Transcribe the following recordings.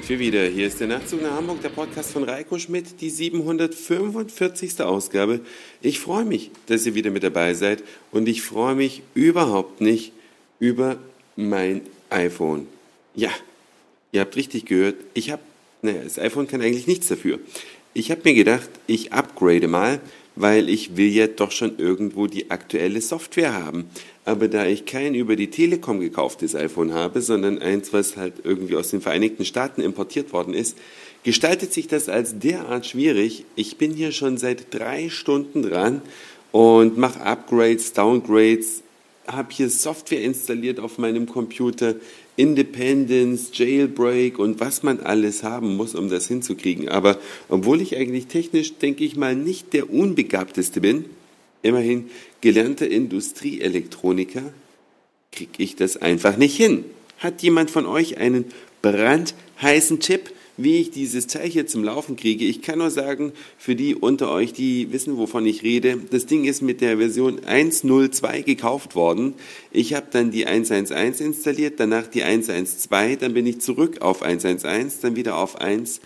sind wir wieder. Hier ist der Nachtzug nach Hamburg, der Podcast von Reiko Schmidt, die 745. Ausgabe. Ich freue mich, dass ihr wieder mit dabei seid und ich freue mich überhaupt nicht über mein iPhone. Ja, ihr habt richtig gehört, das iPhone kann eigentlich nichts dafür. Ich habe mir gedacht, ich upgrade mal, weil ich will ja doch schon irgendwo die aktuelle Software haben. Aber da ich kein über die Telekom gekauftes iPhone habe, sondern eins, was halt irgendwie aus den Vereinigten Staaten importiert worden ist, gestaltet sich das als derart schwierig. Ich bin hier schon seit 3 Stunden dran und mache Upgrades, Downgrades, habe hier Software installiert auf meinem Computer, Independence, Jailbreak und was man alles haben muss, um das hinzukriegen. Aber obwohl ich eigentlich technisch, denke ich mal, nicht der Unbegabteste bin, immerhin gelernter Industrieelektroniker, kriege ich das einfach nicht hin. Hat jemand von euch einen brandheißen Tipp, wie ich dieses Teil hier zum Laufen kriege? Ich kann nur sagen, für die unter euch, die wissen, wovon ich rede, das Ding ist mit der Version 1.02 gekauft worden. Ich habe dann die 1.1.1 installiert, danach die 1.1.2, dann bin ich zurück auf 1.1.1, dann wieder auf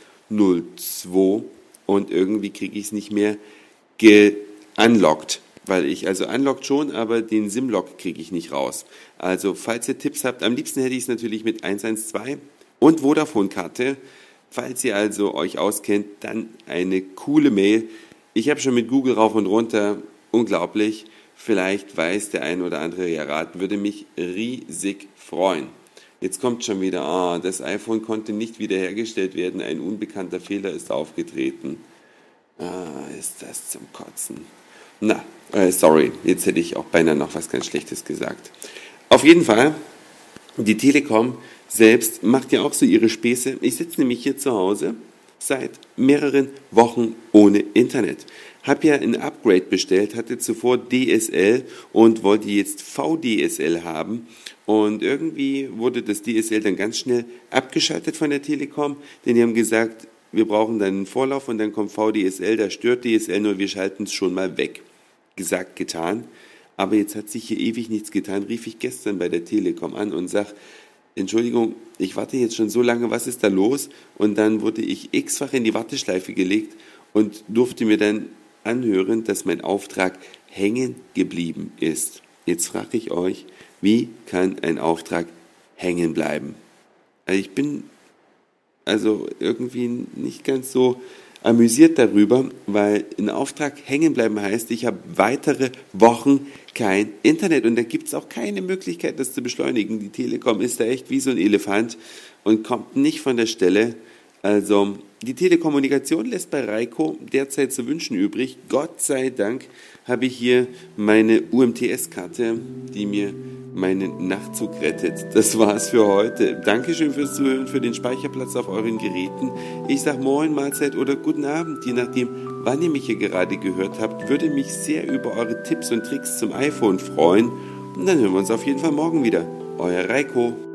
1.0.2 und irgendwie kriege ich es nicht mehr unlocked. Weil ich, also unlocked schon, aber den SIM-Lock kriege ich nicht raus. Also, falls ihr Tipps habt, am liebsten hätte ich es natürlich mit 112 und Vodafone-Karte. Falls ihr also euch auskennt, dann eine coole Mail. Ich habe schon mit Google rauf und runter, unglaublich. Vielleicht weiß der ein oder andere ja raten, würde mich riesig freuen. Jetzt kommt schon wieder, das iPhone konnte nicht wiederhergestellt werden, ein unbekannter Fehler ist aufgetreten. Ist das zum Kotzen. Sorry, jetzt hätte ich auch beinahe noch was ganz Schlechtes gesagt. Auf jeden Fall, die Telekom selbst macht ja auch so ihre Späße. Ich sitze nämlich hier zu Hause seit mehreren Wochen ohne Internet. Habe ja ein Upgrade bestellt, hatte zuvor DSL und wollte jetzt VDSL haben. Und irgendwie wurde das DSL dann ganz schnell abgeschaltet von der Telekom, denn die haben gesagt, wir brauchen dann einen Vorlauf und dann kommt VDSL, da stört DSL nur, wir schalten es schon mal weg. Gesagt, getan. Aber jetzt hat sich hier ewig nichts getan, rief ich gestern bei der Telekom an und sag, Entschuldigung, ich warte jetzt schon so lange, was ist da los? Und dann wurde ich x-fach in die Warteschleife gelegt und durfte mir dann anhören, dass mein Auftrag hängen geblieben ist. Jetzt frage ich euch, wie kann ein Auftrag hängen bleiben? Ich bin irgendwie nicht ganz so amüsiert darüber, weil ein Auftrag hängen bleiben heißt, ich habe weitere Wochen kein Internet und da gibt es auch keine Möglichkeit, das zu beschleunigen. Die Telekom ist da echt wie so ein Elefant und kommt nicht von der Stelle. Also die Telekommunikation lässt bei Reiko derzeit zu wünschen übrig. Gott sei Dank habe ich hier meine UMTS-Karte, die mir meinen Nachtzug rettet. Das war's für heute. Dankeschön fürs Zuhören, für den Speicherplatz auf euren Geräten. Ich sag Moin, Mahlzeit oder Guten Abend, je nachdem, wann ihr mich hier gerade gehört habt. Würde mich sehr über eure Tipps und Tricks zum iPhone freuen. Und dann hören wir uns auf jeden Fall morgen wieder. Euer Reiko.